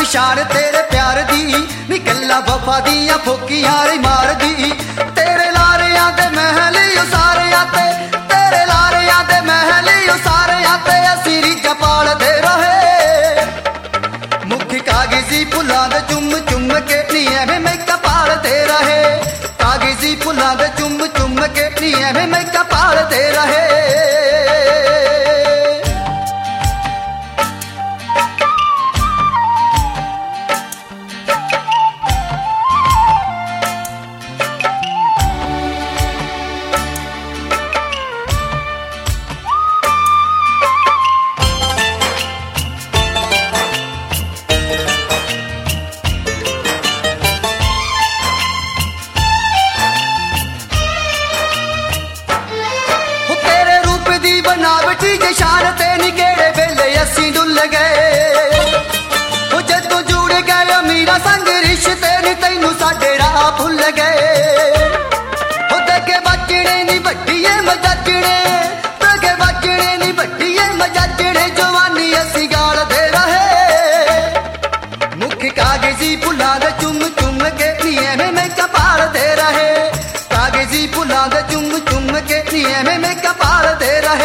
शान तेरे प्यार दी नी गल्ला वफा दियां फोकियां रे मार दी तेरे लारियां दे महल सारियां ते तेरे लारियां दे महल सारियां ते असी रीझां पालदे रहे मुख कागजी फुल्लां दे चुम चुम के नी एवें महका पालदे रहे कागजी फुल्लां दे चुम चुम के नी एवें महका पालदे रहे बनावटी शान ते निकेड़े वेले असी डुल गए जदों जुड़ गए मीरा संग रिश्ते नी तैनू साडे राह भुल गए देखे बजने नी बड्डिए मजाजने देखे बजने नी बड्डिए मजाजने जवानी असी गालदे रहे मुख कागजी फुल्लां दे चुम चुम के नी एवें महका पालदे रहे कागजी फुल्लां दे चुम चुम के नी एवें महका पालदे रहे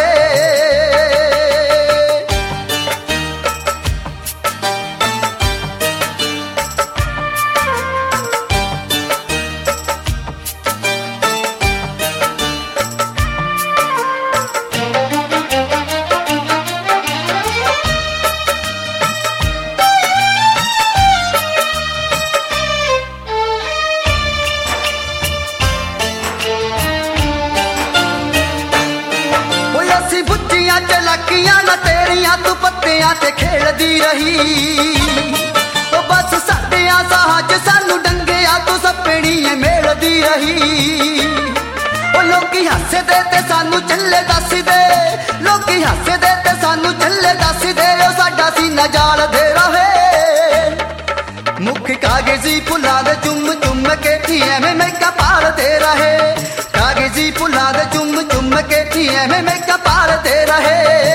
चलाकियां न तेरियां तू पत्तियां ते खेलदी रही बस साडियां साहज सानू डंगिया तू सपनी मेलदी रही लोकी हसदे ते सानू चले दसदे लोकी हसदे ते सानू चले दसदे साडा सीना जालदे रहे मुख कागजी फुल्लां दे चुम चुम के नी एवें महका पालदे रहे कागजी फुल्लां दे चुम चुम के नी एवें महका पालदे रहे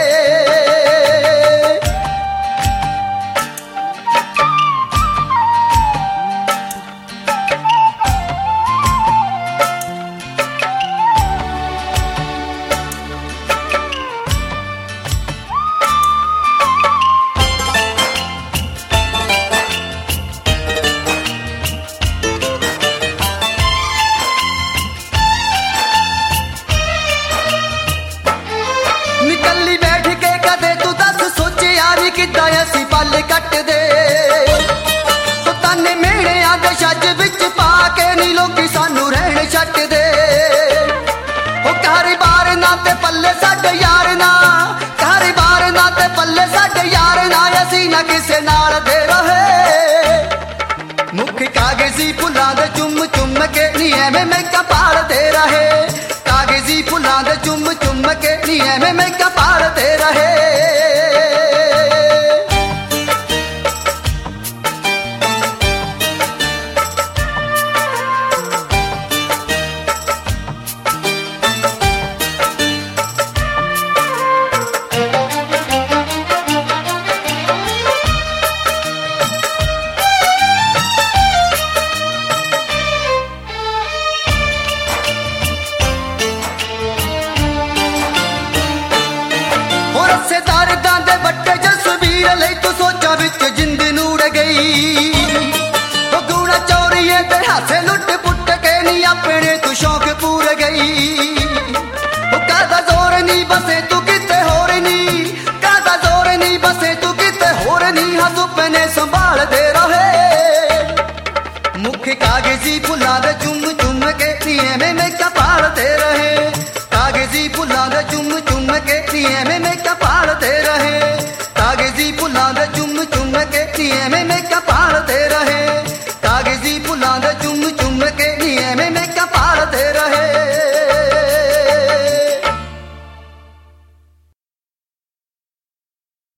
असी पल कट दे ताने मेड़िया दे छज विच पा के नी लोकी सानू रहन छट दे घर बार ना ते पल्ले साडे यार ना घर बार ना ते पल्ले साडे यार ना असी ना किसे नाल दे रहे मुख कागजी फुल्लां दे चुम चुम के नी एवें महका पालदे रहे कागजी फुल्लां दे चुम चुम के नी एवें महका पालदे रहे सोचा विच जिंद नूड़ गई गुणा चोरिए ते हासे लुट पुट के नी अपने तू शौक पूर गई कादा जोर नी बसे तू किते होर नी कादा जोर नी बसे तू किते होर नी हाँ सुपने संभाल दे रहे मुख कागजी फुल्लां दे चुम चुम के नी एवें महका पालदे रहे कागजी फुल्लां दे चुम चुम के नी एवें महका पालदे रहे कागजी फुल्लां दे चुम चुम के नी एवें महका पालदे रहे